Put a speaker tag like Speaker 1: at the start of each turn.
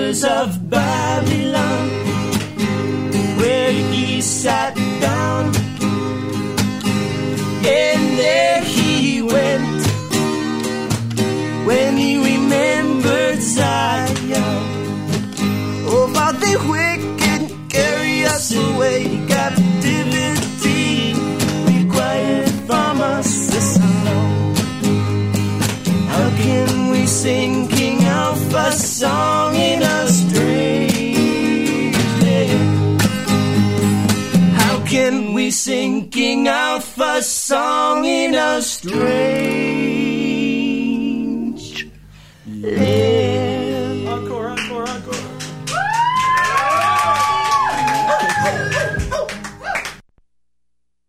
Speaker 1: waters of Babylon, where he sat down, and there he went, when he remembered Zion. Oh, but the wicked carry us away, captivity required from us this alone. How can we sing King Alpha's song in a strange land? How can we sing King Alpha's song in a strange land?